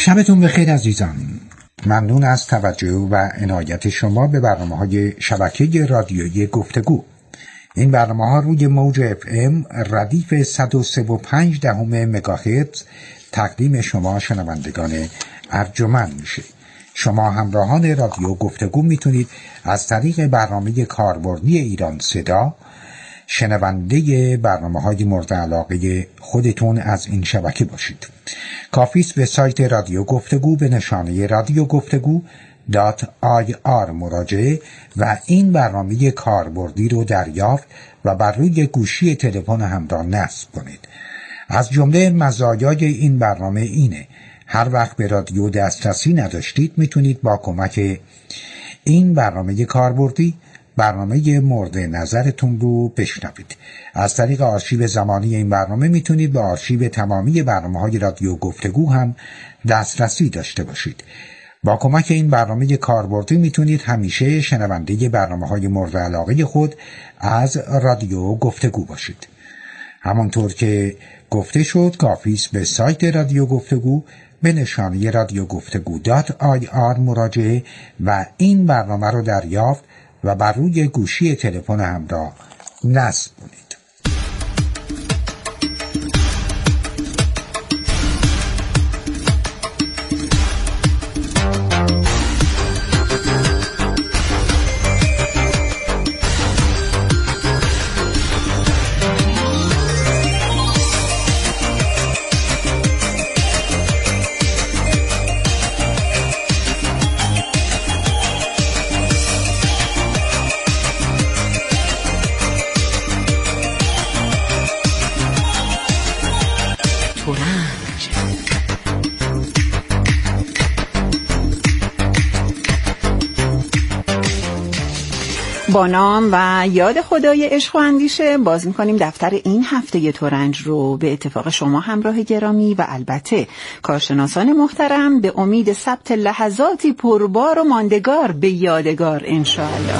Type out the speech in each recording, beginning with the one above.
شبتون بخیر عزیزان. ممنون از توجه و عنایت شما به برنامه‌های شبکه رادیویی گفتگو. این برنامه‌ها روی موج FM ردیف 103.5 مگاهرتز تقدیم شما شنوندگان ارجمند میشه. شما همراهان رادیو گفتگو میتونید از طریق برنامه کاربردی ایران صدا شنونده برنامه‌های مورد علاقه خودتون از این شبکه باشید. کافی است به سایت رادیو گفتگو به نشانه رادیو گفتگو .ir مراجعه و این برنامه کاربردی رو دریافت و بر روی گوشی تلفن همراه نصب کنید. از جمله مزایای این برنامه اینه: هر وقت به رادیو دسترسی نداشتید میتونید با کمک این برنامه کاربردی برنامه مورد نظرتون رو بشنوید. از طریق آرشیو زمانی این برنامه میتونید به آرشیو تمامی برنامه‌های رادیو گفتگو هم دسترسی داشته باشید. با کمک این برنامه کاربردی میتونید همیشه شنونده برنامه‌های مورد علاقه خود از رادیو گفتگو باشید. همانطور که گفته شد، کافی است به سایت رادیو گفتگو به نشانه رادیو گفتگو .ir مراجعه و این برنامه رو دریافت و بر روی گوشی تلفن همراه نصب کنید. با نام و یاد خدای عشق و اندیشه باز می‌کنیم دفتر این هفته ترنج رو به اتفاق شما همراه گرامی و البته کارشناسان محترم به امید ثبت لحظاتی پربار و ماندگار به یادگار انشاءالله.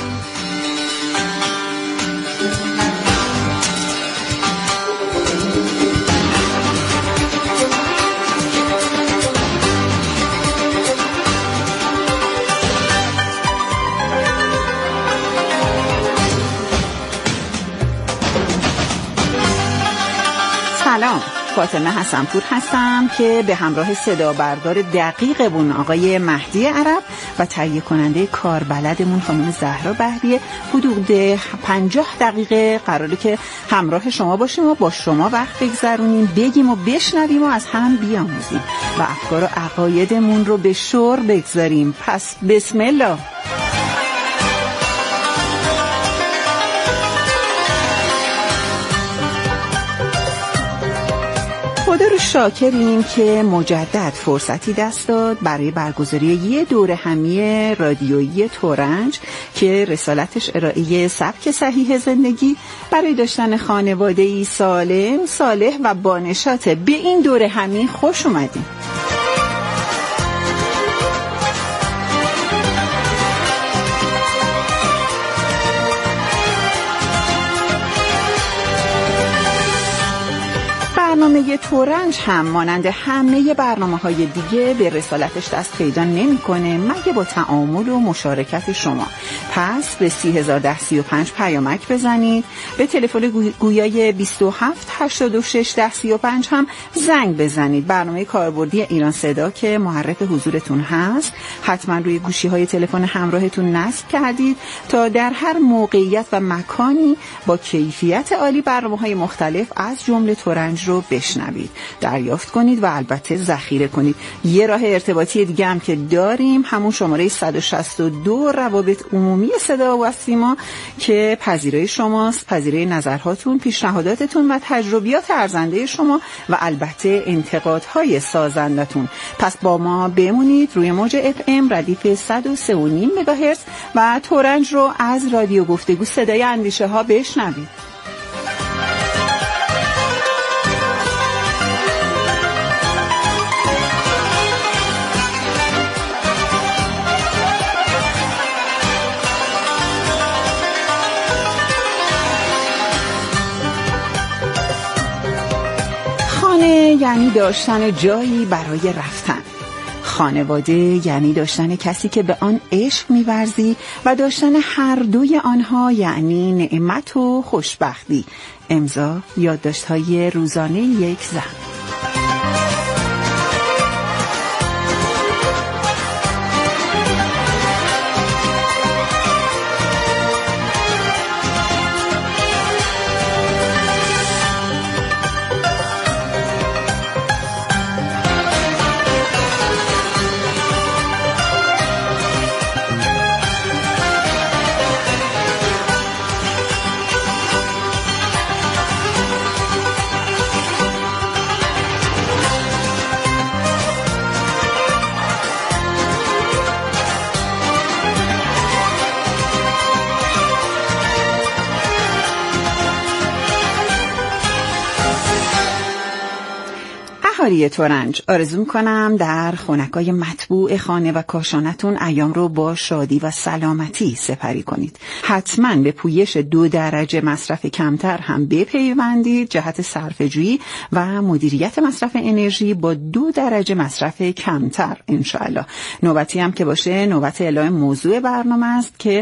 سلام، فاطمه حسن‌پور هستم که به همراه صدا بردار دقیقمون آقای مهدی عرب و تهیه کننده کاربلدمون خانم زهرا بهریه حدود 50 دقیقه قراره که همراه شما باشیم و با شما وقت بگذرونیم، بگیم و بشنویم و از هم بیاموزیم و افکار و عقایدمون رو به شور بگذاریم. پس بسم الله. خدا رو شاکریم که مجدد فرصتی دست داد برای برگزاری یه دوره همی رادیویی ترنج که رسالتش ارائه سبک صحیح زندگی برای داشتن خانواده‌ای سالم، صالح و بانشاته. به این دوره همی خوش اومدیم. برنامه ترنج هم مانند همه برنامه‌های دیگه به رسالتش دست پیدا نمی‌کنه مگه با تعامل و مشارکت شما. پس به 301035 پیامک بزنید، به تلفن گویای 27861035 هم زنگ بزنید. برنامه کاربردی ایران صدا که محرک حضورتون هست حتما روی گوشی‌های تلفن همراهتون نصب کردید تا در هر موقعیت و مکانی با کیفیت عالی برنامه‌های مختلف از جمله ترنج رو بشنوید، دریافت کنید و البته ذخیره کنید. یه راه ارتباطی دیگه هم که داریم همون شماره 162 روابط عمومی صدا و سیما که پذیرای شماست، پذیرای نظرهاتون، پیشنهاداتتون و تجربیات ارزنده شما و البته انتقادهای سازندتون. پس با ما بمونید روی موج FM ردیف 103.5 مگاهرتز و ترنج رو از رادیو گفتگو صدای اندیشه ها بشنوید. یعنی داشتن جایی برای رفتن. خانواده یعنی داشتن کسی که به آن عشق می‌ورزی و داشتن هر دوی آنها یعنی نعمت و خوشبختی. امضا یادداشت‌های روزانه یک زن. اهالی ترنج، آرزو می‌کنم در خونکای مطبوع خانه و کاشانتون ایام رو با شادی و سلامتی سپری کنید. حتما به پویش 2 درجه مصرف کمتر هم بپیوندید جهت صرفه‌جویی و مدیریت مصرف انرژی با 2 درجه مصرف کمتر انشاءالله. نوبتی هم که باشه نوبت اعلام موضوع برنامه است که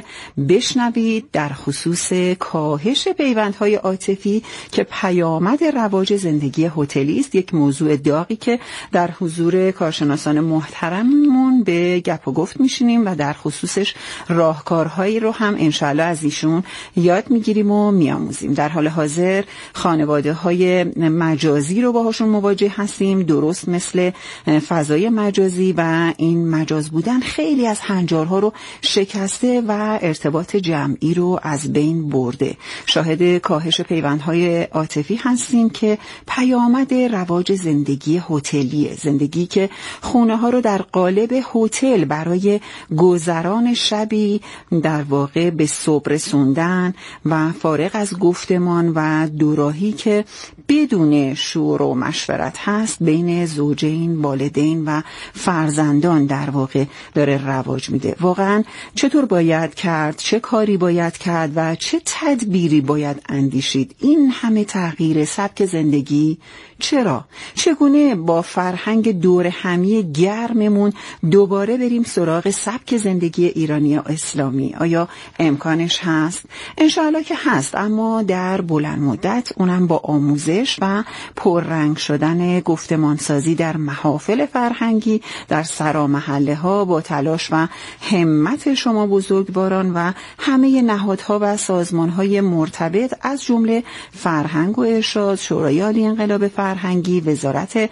بشنوید در خصوص کاهش پیوندهای عاطفی که پیامد رواج زندگی هتلی است. یک موضوع داغی که در حضور کارشناسان محترممون به گپ و گفت میشینیم و در خصوصش راهکارهایی رو هم انشاءالله از ایشون یاد میگیریم و میآموزیم. در حال حاضر خانواده‌های مجازی رو باهاشون مواجه هستیم، درست مثل فضای مجازی، و این مجاز بودن خیلی از هنجارها رو شکسته و ارتباط جمعی رو از بین برده. شاهد کاهش پیوندهای عاطفی هستیم که پیامد رواج زندگی هتلیه، زندگی که خونه ها رو در قالب هتل برای گذران شبی در واقع به صبح رسوندن و فارغ از گفتمان و دوراهی که بدون شور و مشورت هست بین زوجین، والدین و فرزندان در واقع داره رواج میده. واقعا چطور باید کرد، چه کاری باید کرد و چه تدبیری باید اندیشید؟ این همه تغییر سبک زندگی چرا؟ چگونه با فرهنگ دور همی گرممون دوباره بریم سراغ سبک زندگی ایرانی و اسلامی؟ آیا امکانش هست؟ انشاءالله که هست، اما در بلند مدت، اونم با آموزش و پررنگ شدن گفتمانسازی در محافل فرهنگی در سرامحله ها، با تلاش و همت شما بزرگواران و همه نهادها و سازمانهای مرتبط از جمله فرهنگ و ارشاد، شورای عالی انقلاب فرهنگی، وزارت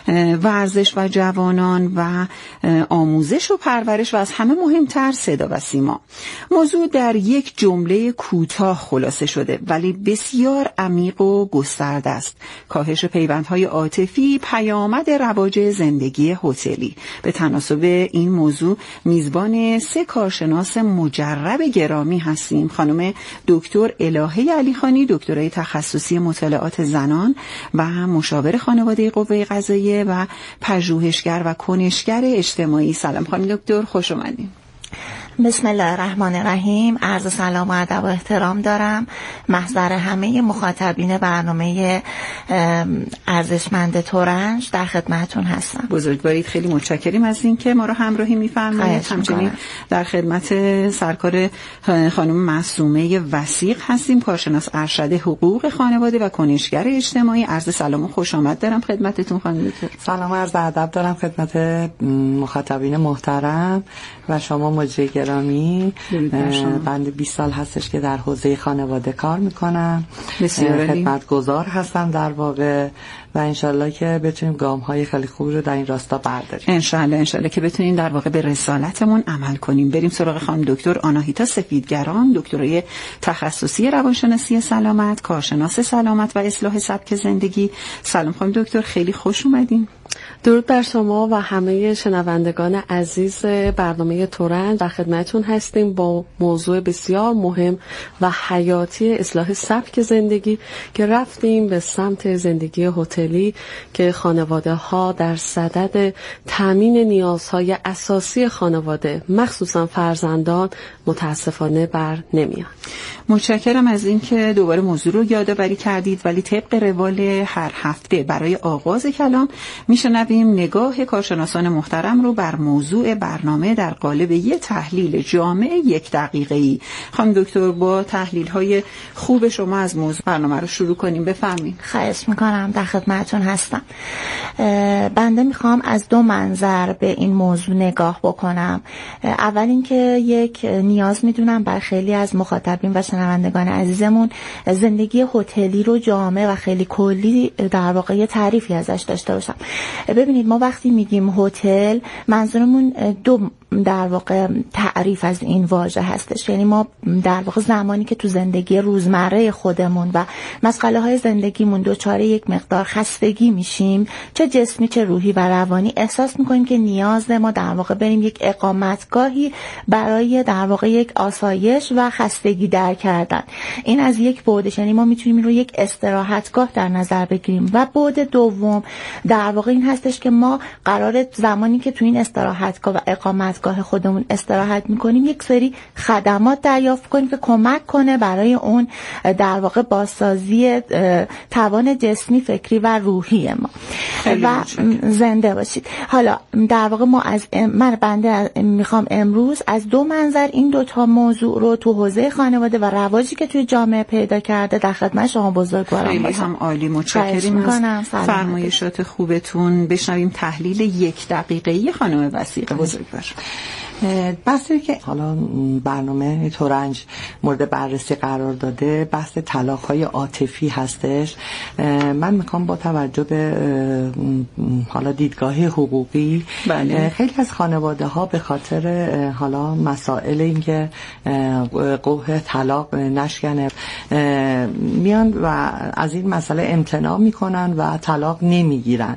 ورزش و جوانان و آموزش و پرورش و از همه مهمتر صدا و سیما. موضوع در یک جمله کوتاه خلاصه شده ولی بسیار عمیق و گسترده است. کاهش پیوندهای عاطفی پیامد رواج زندگی هتلی. به تناسب این موضوع میزبان 3 کارشناس مجرب گرامی هستیم. خانم دکتر الهه علیخانی، دکترای تخصصی مطالعات زنان و مشاور خانواده قوه قضاییه و پژوهشگر و کنشگر اجتماعی. سلام خانم دکتر، خوش اومدین. بسم الله الرحمن الرحیم. عرض سلام و ادب و احترام دارم محضر همه مخاطبین برنامه ارزشمند ترنج، در خدمتون هستم. بزرگوارید، خیلی متشکریم از این که ما رو همراهی می‌فرمایید. همچنین در خدمت سرکار خانم معصومه وثیق هستیم، کارشناس ارشد حقوق خانواده و کنشگر اجتماعی. عرض سلام و خوش آمد دارم خدمتتون خانم دکتر. سلام و عرض ادب دارم خدمت مخاطبین محترم و شما مجری گرامی. بنده 20 سال هستش که در حوزه خانواده کار میکنم، خدمتگزار هستم در واقع، و انشالله که بتونیم گام‌های خیلی خوب رو در این راستا برداریم. انشالله که بتونیم در واقع به رسالتمون عمل کنیم. بریم سراغ خانم دکتر آناهیتا سفیدگران، دکترای تخصصی روانشناسی سلامت، کارشناس سلامت و اصلاح سبک زندگی. سلام خانم دکتر، خیلی خوش اومدین. درود بر شما و همه شنوندگان عزیز برنامه ترنج. در خدمتتون هستیم با موضوع بسیار مهم و حیاتی اصلاح سبک زندگی که رفتیم به سمت زندگی هتل هتلی که خانواده ها در صدد تامین نیازهای اساسی خانواده مخصوصا فرزندان متاسفانه بر نمیان. متشکرم از اینکه دوباره موضوع رو یادآوری کردید، ولی طبق روال هر هفته برای آغاز کلام میشنویم نگاه کارشناسان محترم رو بر موضوع برنامه در قالب یک تحلیل جامع 1 دقیقه‌ای. خانم دکتر با تحلیل‌های خوب شما از موضوع برنامه رو شروع کنیم. بفرمایید. خواهش میکنم، در خدمتتون هستم. بنده میخوام از 2 منظر به این موضوع نگاه بکنم. اول اینکه یک نیاز میدونم برای خیلی از مخاطبین و شنوندگان عزیزمون زندگی هتلی رو جامع و خیلی کلی در واقع یه تعریفی ازش داشته باشم. ببینید ما وقتی میگیم هتل منظورمون 2 در واقع تعریف از این واژه هستش. یعنی ما در واقع زمانی که تو زندگی روزمره خودمون و مسئله های زندگیمون دچار یک مقدار خستگی میشیم، چه جسمی چه روحی و روانی، احساس میکنیم که نیاز ما در واقع بریم یک اقامتگاهی برای در واقع یک آسایش و خستگی در کردن. این از یک بعدش، یعنی ما میتونیم این رو یک استراحتگاه در نظر بگیریم. و بعد دوم در واقع این هستش که ما قراره زمانی که تو این استراحتگاه و اقامتگاه خودمون استراحت میکنیم یک سری خدمات دریافت کنیم که کمک کنه برای اون در واقع بازسازی توان جسمی، فکری و روحی ما. و زنده باشید. حالا در واقع من بنده میخوام امروز از 2 منظر این 2 تا موضوع رو تو حوزه خانواده و رواجی که توی جامعه پیدا کرده در خدمت شما بزرگواران باشم. خیلی هم عالی، متشکریم از فرمایشات خوبتون. بشنویم تحلیل 1 دقیقه‌ای خانم وثیقه بزرگوار. بحثی که حالا برنامه ترنج مورد بررسی قرار داده بحث طلاق‌های عاطفی هستش. من میخوام با توجه به حالا دیدگاه حقوقی، خیلی از خانواده ها به خاطر حالا مسائل اینکه قوه طلاق نشکنه میان و از این مسئله امتناع میکنن و طلاق نمیگیرن.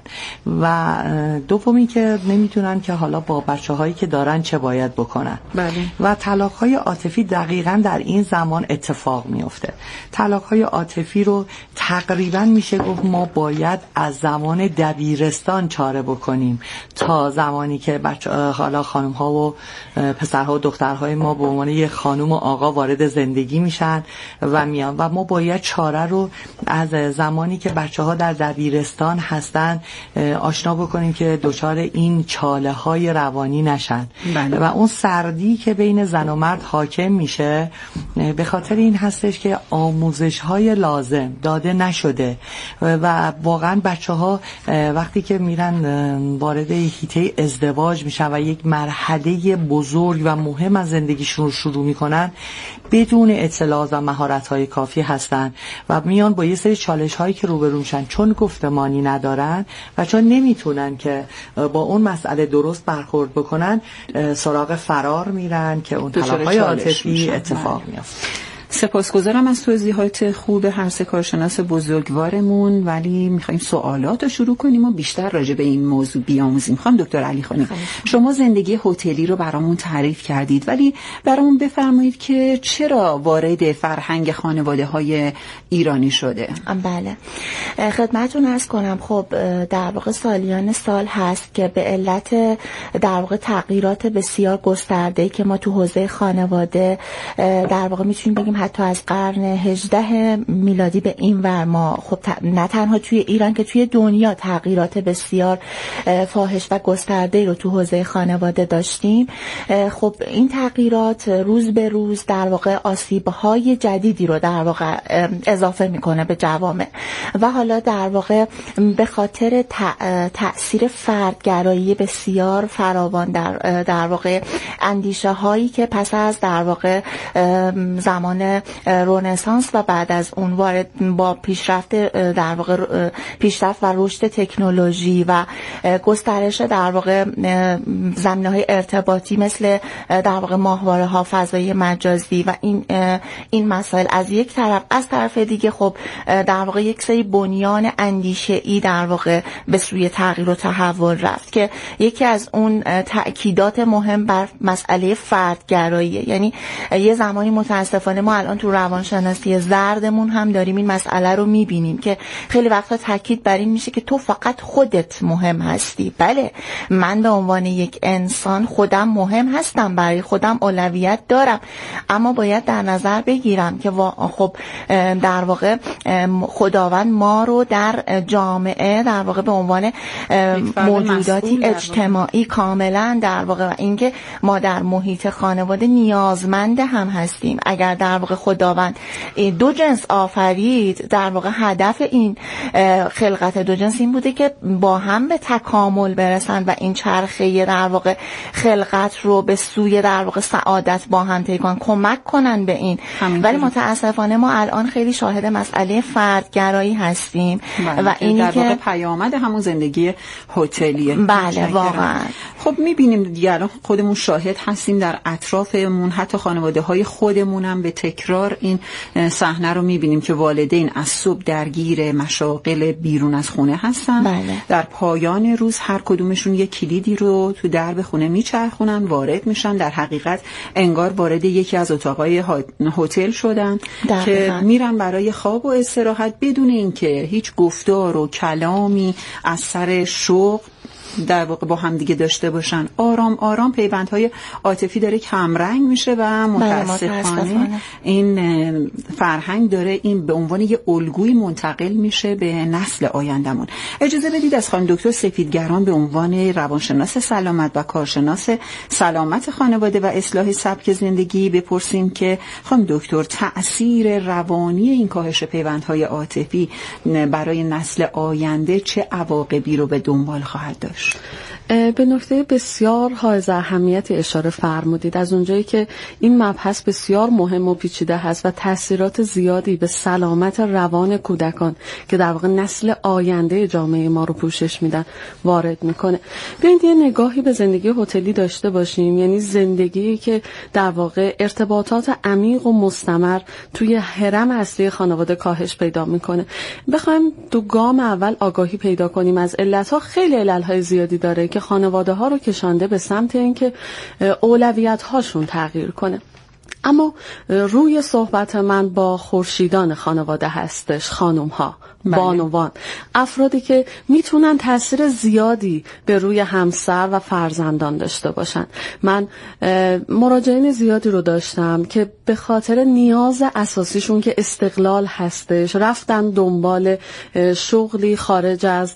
و دومی که نمیدونن که حالا با بچه هایی که دارن چه باید بکنن. و طلاق‌های عاطفی دقیقاً در این زمان اتفاق میفته. طلاق‌های عاطفی رو تقریباً میشه گفت ما باید از زمان دبیرستان چاره بکنیم تا زمانی که حالا خانم‌ها و پسرها و دخترهای ما به عنوان یک خانم و آقا وارد زندگی میشن و میان و ما باید چاره رو از زمانی که بچه‌ها در دبیرستان هستن آشنا بکنیم که دچار این چاله‌های روانی نشن. و اون سردی که بین زن و مرد حاکم میشه به خاطر این هستش که آموزش‌های لازم داده نشده و واقعا بچه‌ها وقتی که میرن وارد حیطه ازدواج میشن و یک مرحله بزرگ و مهم از زندگیشون رو شروع میکنن بدون اطلاعات و مهارت‌های کافی هستن و میان با یه سری چالش‌هایی که روبرو میشن، چون گفتمانی ندارن و چون نمیتونن که با اون مسئله درست برخورد بکنن سراغ فرار میرن که اون طلاق‌های عاطفی اتفاق میفته. سپاسگزارم از توضیحات خوب هر 3 کارشناس بزرگوارمون، ولی میخوایم سوالات رو شروع کنیم و بیشتر راجع به این موضوع بیاموزیم. خانم دکتر علیخانی، شما زندگی هتلی رو برامون تعریف کردید، ولی برامون بفرمایید که چرا وارد فرهنگ خانواده‌های ایرانی شده؟ بله، خدمتتون عرض کنم. خب در واقع سالیان سال هست که به علت در واقع تغییرات بسیار گسترده‌ای که ما تو حوزه خانواده در واقع میتونیم بگیم حتی از قرن 18 میلادی به این ور ما خب نه تنها توی ایران که توی دنیا تغییرات بسیار فاحش و گسترده‌ای رو تو حوزه خانواده داشتیم. خب این تغییرات روز به روز در واقع آسیب‌های جدیدی رو در واقع اضافه میکنه به جوامع و حالا در واقع به خاطر تأثیر فردگرایی بسیار فراوان در واقع اندیشه هایی که پس از در واقع زمان رنسانس و بعد از اون وارد با پیشرفت در واقع پیشرفت و رشد تکنولوژی و گسترش در واقع زمینه‌های ارتباطی مثل در واقع ماهواره‌ها، فضای مجازی و این مسائل از یک طرف، از طرف دیگه خب در واقع یک سری بنیان اندیشه‌ای در واقع به سوی تغییر و تحول رفت که یکی از اون تأکیدات مهم بر مسئله فردگرایی. یعنی یه زمانی متاسفانه ما الان تو روانشناسی زردمون هم داریم این مسئله رو میبینیم که خیلی وقتا تاکید بر این میشه که تو فقط خودت مهم هستی. بله، من به عنوان یک انسان خودم مهم هستم، برای خودم اولویت دارم، اما باید در نظر بگیرم که خب در واقع خداوند ما رو در جامعه در واقع به عنوان موجوداتی اجتماعی کاملا در واقع، و اینکه ما در محیط خانواده نیازمند هم هستیم. اگر در واقع خداوند دو جنس آفرید، در واقع هدف این خلقت دو جنس این بوده که با هم به تکامل برسن و این چرخه در واقع خلقت رو به سوی در واقع سعادت با هم طی کنن، کمک کنن به این. ولی متاسفانه ما الان خیلی شاهد مسئله فردگرایی هستیم و اینی در واقع که پیامد همون زندگی هتلیه. بله واقعا. خب میبینیم دیگه الان خودمون شاهد هستیم در اطرافمون، حتی خانواده های خودمون هم به تکرار این صحنه رو میبینیم که والدین از صبح درگیر مشاغل بیرون از خونه هستن. بله. در پایان روز هر کدومشون یک کلیدی رو تو درب خونه میچرخونن، وارد میشن، در حقیقت انگار وارد یکی از اتاقای هتل شدن که میرن برای خواب و استراحت بدون اینکه هیچ گفتار و کلامی از سر شغل در واقع با هم دیگه داشته باشن. آرام آرام پیوندهای عاطفی داره کمرنگ میشه و متاسفانه این فرهنگ داره این به عنوان یه الگوی منتقل میشه به نسل آیندمون. اجازه بدید از خانم دکتر سفیدگران به عنوان روانشناس سلامت و کارشناس سلامت خانواده و اصلاح سبک زندگی بپرسیم که خانم دکتر تأثیر روانی این کاهش پیوندهای عاطفی برای نسل آینده چه عواقبی رو به دنبال خواهد داشت؟ به نکته بسیار حائز اهمیتی اشاره فرمودید. از اونجایی که این مبحث بسیار مهم و پیچیده هست و تأثیرات زیادی به سلامت روان کودکان که در واقع نسل آینده جامعه ما رو پوشش میدن وارد میکنه. بیایید یه نگاهی به زندگی هتلی داشته باشیم، یعنی زندگی که در واقع ارتباطات عمیق و مستمر توی هرم اصلی خانواده کاهش پیدا میکنه. بخوایم تو گام اول آگاهی پیدا کنیم از علتها، خیلی علتهای زیادی داره که خانواده ها رو کشانده به سمت اینکه اولویت هاشون تغییر کنه. اما روی صحبت من با خورشیدان خانواده هستش، خانم ها، بانوان، افرادی که میتونن تاثیر زیادی به روی همسر و فرزندان داشته باشن. من مراجعین زیادی رو داشتم که به خاطر نیاز اساسیشون که استقلال هستش رفتن دنبال شغلی خارج از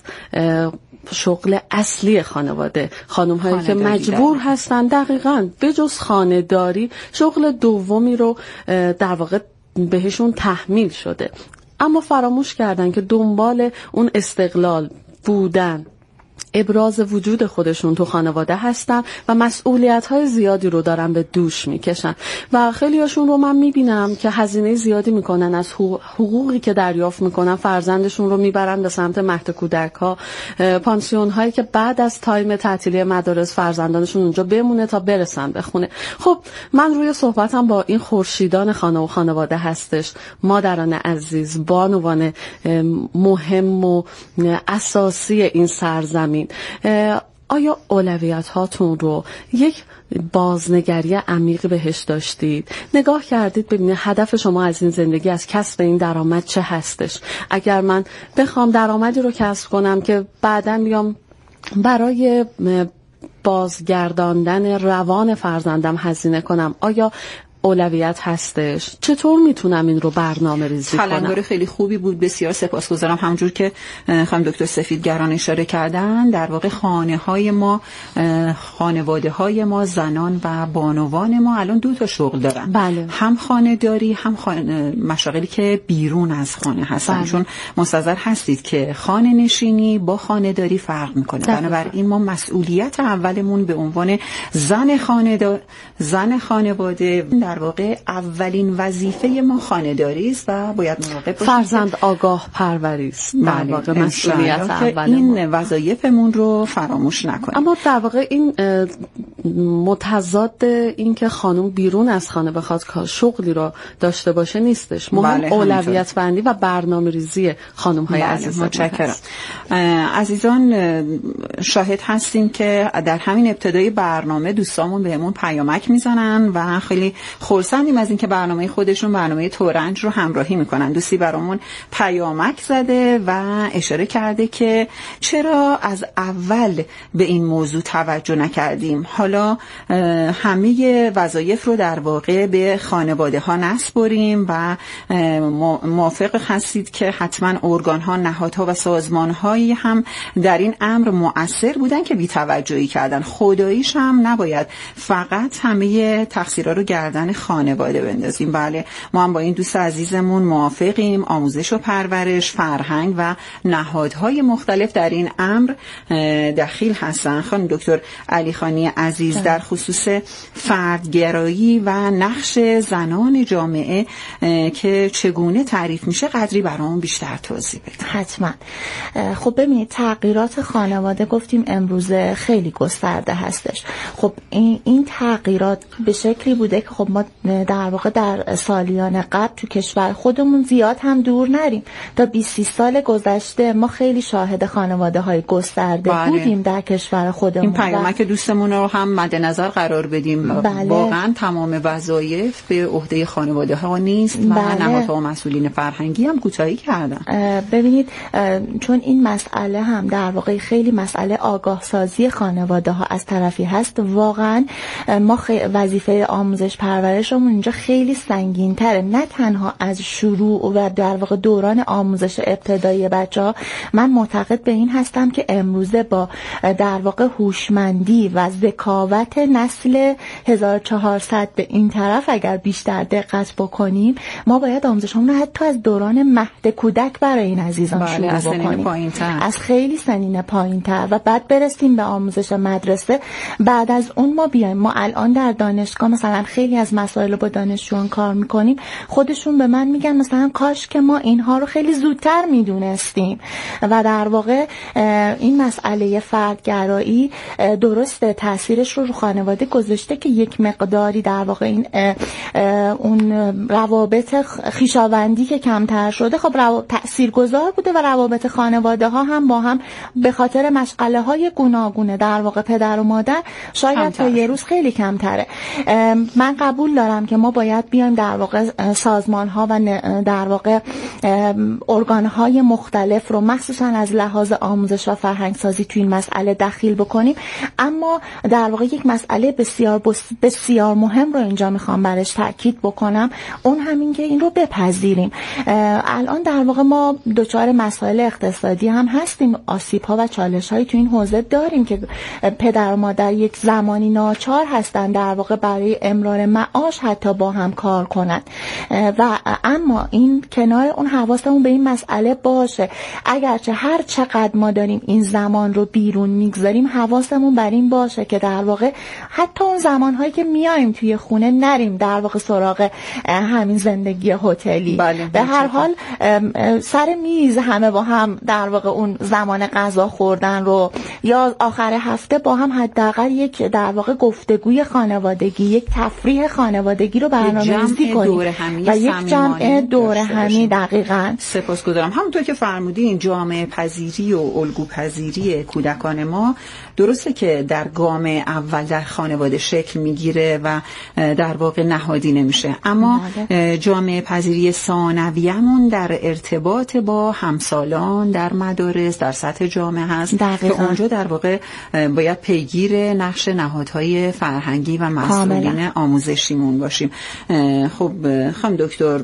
شغل اصلی خانواده. خانم هایی که مجبور هستن دقیقاً به جز خانه داری شغل دومی رو در واقع بهشون تحمیل شده، اما فراموش کردن که دنبال اون استقلال بودن، ابراز وجود خودشون تو خانواده هستن و مسئولیت‌های زیادی رو دارن به دوش میکشن و خیلیاشون رو من میبینم که هزینه زیادی میکنن از حقوقی که دریافت میکنن، فرزندشون رو میبرن به سمت مهد کودک‌ها، پانسیون هایی که بعد از تایم تعطیلی مدارس فرزندانشون اونجا بمونه تا برسن به خونه. خب من روی صحبتم با این خورشیدان خانواده هستش، مادران عزیز، بانوان مهم و اساسی این سرزمین. آیا اولویت هاتون رو یک بازنگری عمیق بهش داشتید؟ نگاه کردید ببینید هدف شما از این زندگی، از کسب این درآمد چه هستش؟ اگر من بخوام درآمدی رو کسب کنم که بعداً بیام برای بازگرداندن روان فرزندم هزینه کنم، آیا اولویت هستش؟ چطور میتونم این رو برنامه ریزی کنم؟ تلنگر خیلی خوبی بود، بسیار سپاسگزارم. همونجور که خانم دکتر سفیدگران اشاره کردن، در واقع خانواده های ما، زنان و بانوان ما الان دو تا شغل دارن. بله. هم خانه داری، هم مشاغلی که بیرون از خانه هستن. بله. چون مستحضر هستید که خانه نشینی با خانه داری فرق میکنه. بنابراین ما مسئولیت اولمون به عنوان زن خانواده در واقع اولین وظیفه ما خانه‌داری است و باید مراقب باشیم فرزند آگاه پروری است. در واقع مسئولیت اولمون این وظایفمون رو فراموش نکنیم. اما در واقع این متضاد این که خانم بیرون از خانه بخواد شغلی رو داشته باشه نیستش. مهم اولویت بندی و برنامه‌ریزی خانم‌های عزیز. متشکرم. عزیزان شاهد هستیم که در همین ابتدای برنامه دوستامون بهمون پیامک میزنن و خیلی خرسندیم از اینکه برنامه خودشون برنامه تورنج رو همراهی میکنن. دوستی برامون پیامک زده و اشاره کرده که چرا از اول به این موضوع توجه نکردیم. حالا همه وظایف رو در واقع به خانواده ها نسپاریم و موافق هستید که حتما ارگان ها، نهادها و سازمان هایی هم در این امر مؤثر بودن که بی‌توجهی کردن. خداییش هم نباید فقط همه تقصیرها رو گردن خانواده بندازیم. بله ما هم با این دوست عزیزمون موافقیم. آموزش و پرورش، فرهنگ و نهادهای مختلف در این امر دخیل هستن. خانم دکتر علیخانی عزیز در خصوص فردگرایی و نقش زنان جامعه که چگونه تعریف میشه قدری برامون بیشتر توضیح بدید. حتما. خب ببینید تغییرات خانواده گفتیم امروزه خیلی گسترده هستش. خب این تغییرات به شکلی بوده که خب ما در واقع در سالیان قبل تو کشور خودمون زیاد هم دور نریم تا 20 سال گذشته ما خیلی شاهد خانواده های گسترده بودیم در کشور خودمون. این پیامک دوستمون رو هم مد نظر قرار بدیم. واقعا تمام وظایف به عهده خانواده ها نیست و نهادها و مسئولین فرهنگی هم کوتاهی کردن. ببینید چون این مسئله هم در واقع خیلی مسئله آگاه سازی خانواده ها از طرفی هست، واقعا ما وظیفه آموزش پرورشمون اینجا خیلی سنگین تره. نه تنها از شروع و در واقع دوران آموزش ابتدایی بچه‌ها، من معتقد به این هستم که امروزه با در واقع هوشمندی و ذکاوت نسل 1400 به این طرف اگر بیشتر دقت بکنیم، ما باید آموزشمون رو حتی از دوران مهد کودک برای این عزیزان شروع بکنیم، از خیلی سنین پایین‌تر و بعد برسیم به آموزش مدرسه. بعد از اون ما بیایم. ما الان در دانشگاه مثلا خیلی از مسائل با دانشجویان کار میکنیم، خودشون به من میگن مثلا کاش که ما اینها رو خیلی زودتر میدونستیم. و در واقع این مسئله فردگرایی درسته تاثیرش رو خانواده گذاشته که یک مقداری در واقع این اون روابط خویشاوندی که کمتر شده خب تاثیرگذار بوده و روابط خانواده ها هم با هم به خاطر مشغله های گوناگون در واقع پدر و مادر شاید تا یه روز خیلی کمتره. من قبول دارم که ما باید بیایم در واقع سازمان ها و در واقع ارگان های مختلف رو مخصوصا از لحاظ آموزش و فرهنگ سازی توی این مسئله دخیل بکنیم، اما در واقع یک مسئله بسیار مهم رو اینجا میخوام برش تاکید بکنم، اون همین که این رو بپذیریم. الان در واقع ما دچار مسائل اقتصادی هم هستیم، آسیب ها و چالش های تو این حوزه داریم که پدر و مادر یک زمانی ناچار هستن در واقع برای امرار معاش حتی با هم کار کنن و اما این کنار اون حواسمون به این مسئله باشه. اگرچه هر چقدر ما داریم این زمان رو بیرون میگذاریم، حواسمون بر این باشه که در واقع حتی اون زمانهایی که میایم توی خونه نریم در واقع سراغ همین زندگی هتلی. به هر حال سر میز همه با هم در واقع اون زمان غذا خوردن رو یا آخر هفته با هم حداقل یک در واقع گفتگوی خانوادگی، یک تفریح خانوادگی رو برنامه‌ریزی کنیم و یک جمع دور همی. دقیقاً. سپاسگزارم. همونطور که فرمودین جامعه پذیری و الگو پذیری کودکان ما درسته که در گام اول در خانواده شکل میگیره و در واقع نهادی نمیشه، اما جامعه پذیری ثانویه‌مون در ارتباط با همسالان در مدارس در سطح جامعه هست که اونجا در واقع باید پیگیر نقش نهادهای فرهنگی و مسئولین آموزشیمون باشیم. خب خانم دکتر،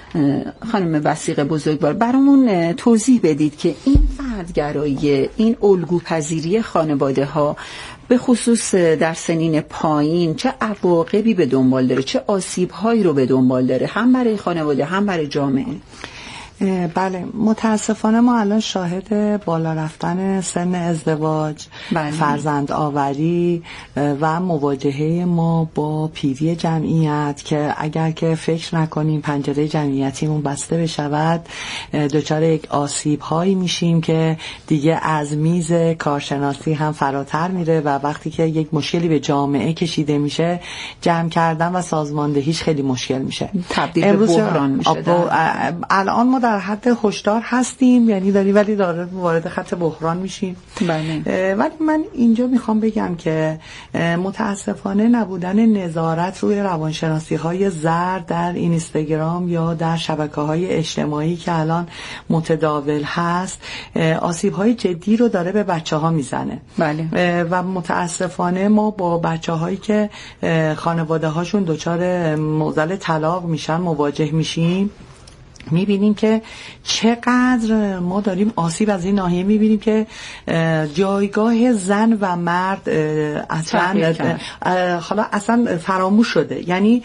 خانم وثیقه بزرگوار، برامون توضیح بدید که این فردگرایی، این الگوپذیری خانواده ها به خصوص در سنین پایین چه عواقبی به دنبال داره، چه آسیب هایی رو به دنبال داره، هم برای خانواده هم برای جامعه؟ بله، متاسفانه ما الان شاهد بالا رفتن سن ازدواج، فرزند آوری و مواجهه ما با پیری جمعیت که اگر که فکر نکنیم پنجره جمعیتیمون بسته بشود دچار یک آسیب هایی میشیم که دیگه از میز کارشناسی هم فراتر میره و وقتی که یک مشکلی به جامعه کشیده میشه جمع کردن و سازماندهیش خیلی مشکل میشه، تبدیل به بحران میشه. الان ما در حد هشدار هستیم، یعنی ولی داره وارد خط بحران میشیم. بله. ولی من اینجا میخوام بگم که متاسفانه نبودن نظارت روی روانشناسی های زرد در اینستاگرام یا در شبکه‌های اجتماعی که الان متداول هست آسیب های جدی رو داره به بچه‌ها میزنه. بله. و متاسفانه ما با بچه‌هایی که خانواده هاشون دچار معضل طلاق میشن مواجه میشیم، میبینیم که چقدر ما داریم آسیب از این ناحیه میبینیم که جایگاه زن و مرد اصلا فراموش شده. یعنی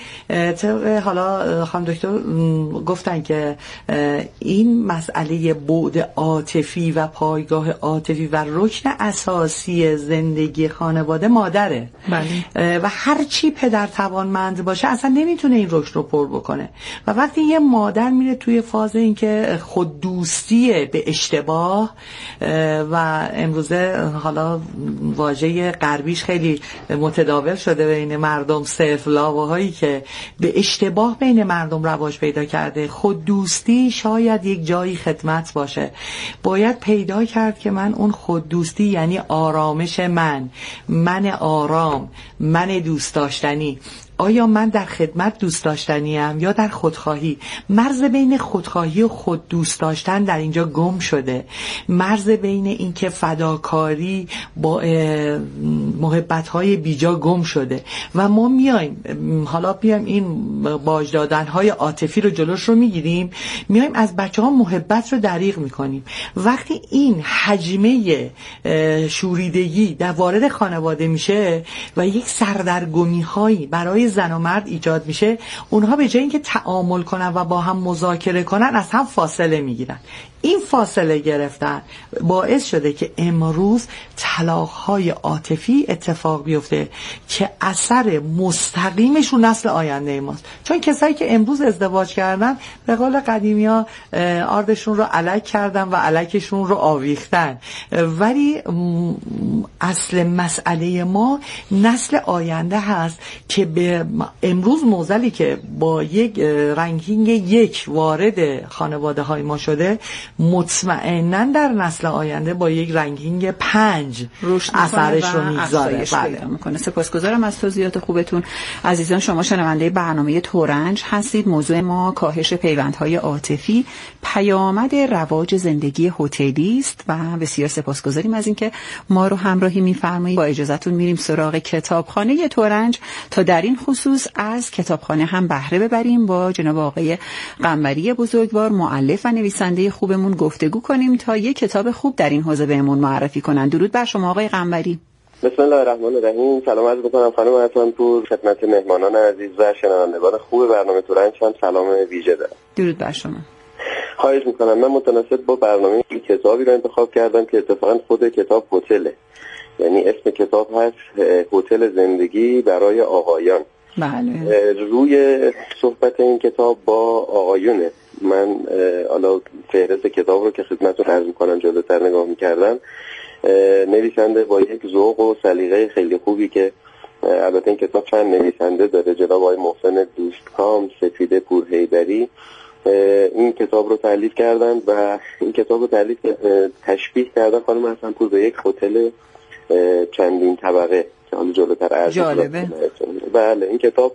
حالا خانم دکتر گفتن که این مسئله بعد عاطفی و پایگاه عاطفی و رکن اساسی زندگی خانواده مادره. بله. و هر چی پدر توانمند باشه اصلا نمیتونه این رکن رو پر بکنه و وقتی یه مادر میره توی فاز این که خود دوستی به اشتباه و امروزه حالا واژه غربیش خیلی متداول شده بین مردم، سلف لاو هایی که به اشتباه بین مردم رواج پیدا کرده. خود دوستی شاید یک جایی خدمت باشه، باید پیدا کرد که من اون خود دوستی یعنی آرامش من آرام، من دوست داشتنی، آیا من در خدمت دوست داشتنیم یا در خودخواهی؟ مرز بین خودخواهی و خود دوست داشتن در اینجا گم شده. مرز بین این که فداکاری با محبت‌های بیجا گم شده و ما میایم این باج دادن‌های عاطفی رو جلوش رو میگیریم، میایم از بچه‌ها محبت رو دریغ میکنیم. وقتی این حجمه شوریدگی در وارد خانواده میشه و یک سردرگمی‌هایی برای زن و مرد ایجاد میشه، اونها به جای اینکه تعامل کنن و با هم مذاکره کنن از هم فاصله میگیرن. این فاصله گرفتن باعث شده که امروز طلاق‌های عاطفی اتفاق بیفته که اثر مستقیمش رو نسل آینده ماست. چون کسایی که امروز ازدواج کردن به قول قدیمی‌ها آردشون رو الک کردن و الکشون رو آویختن، ولی اصل مسئله ما نسل آینده هست که به امروز معضلی که با یک رنکینگ 1 وارد خانواده های ما شده، مطمئناً در نسل آینده با یک رنکینگ 5 اثرش رو میگذاره. بله. سپاسگزارم از توضیحات خوبتون. عزیزان، شما شنونده برنامه تورنج هستید. موضوع ما کاهش پیوندهای عاطفی، پیامد رواج زندگی هتلی است و بسیار سپاسگزاریم از اینکه ما رو همراهی می‌فرمایید. با اجازهتون میریم سراغ کتابخانه تورنج تا در این خصوص از کتابخانه هم بهره ببریم. با جناب آقای قنبری بزرگوار، مؤلف و نویسنده خوبمون گفتگو کنیم تا یک کتاب خوب در این حوزه بهمون معرفی کنن. درود بر شما آقای قنبری. بسم الله الرحمن الرحیم. سلام عرض می‌کنم خانم حسن‌پور، خدمت مهمانان عزیز و شنوندگان خوب برنامه تورنج هم سلام ویژه دارم. درود بر شما. خواهش می‌کنم. من متناسب با برنامه کتابی رو انتخاب کردم که اتفاقا خود کتاب هتله، یعنی اسم کتاب هست هتل زندگی برای آقایان. بله. روی صحبت این کتاب با آقایونه. من حالا فهرست کتاب رو که خدمتتون عرض می‌کنم جلوتر نگاه می‌کردم، نویسنده با یک ذوق و سلیقه خیلی خوبی که البته این کتاب چند نویسنده داره، جناب آقای محسن دوستکام، سپید پورحیدری، این کتاب رو تألیف کردن و این کتاب رو تشبیه کردن خانم حسن‌پور به یک هتل چندین طبقه که حالا جلوتر عرض جالبه. بله، این کتاب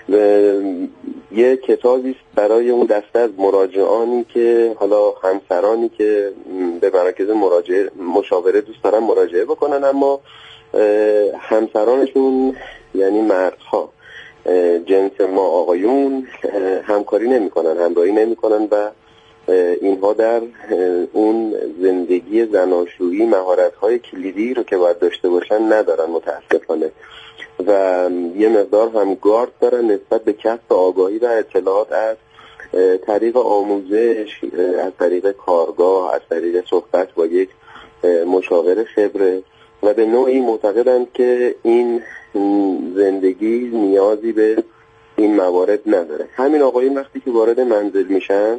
یه کتابی است برای اون دسته از مراجعانی که حالا همسرانی که به مراکز مشاوره دوست دارن مراجعه بکنن، اما همسرانشون یعنی مردها جنس ما آقایون همکاری نمی‌کنن، همراهی نمی‌کنن و اینها در اون زندگی زناشویی مهارت‌های کلیدی رو که باید داشته باشن ندارن متاسفانه و یه مقدار هم گارد دارن نسبت به کسب آگاهی و اطلاعات از طریق آموزش، از طریق کارگاه، از طریق صحبت با یک مشاور خبره و به نوعی معتقدند که این زندگی نیازی به این موارد نداره. همین آقایون وقتی که وارد منزل میشن،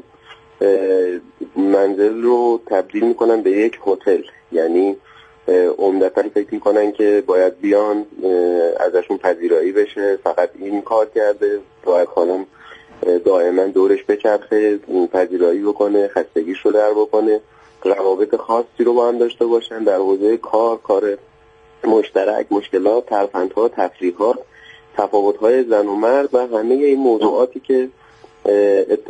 منزل رو تبدیل میکنن به یک هتل، یعنی عمدتاً فکر میکنن که باید بیان ازشون پذیرایی بشه، فقط این کار کرده، باید خانم دائما دورش بچرخه، پذیرایی بکنه، خستگیش رو در بکنه، روابط خاصی رو با هم داشته باشن در حوزه کار مشترک، مشکلات، ترفندها، تفریحات، تفاوت‌های زن و مرد و همه این موضوعاتی که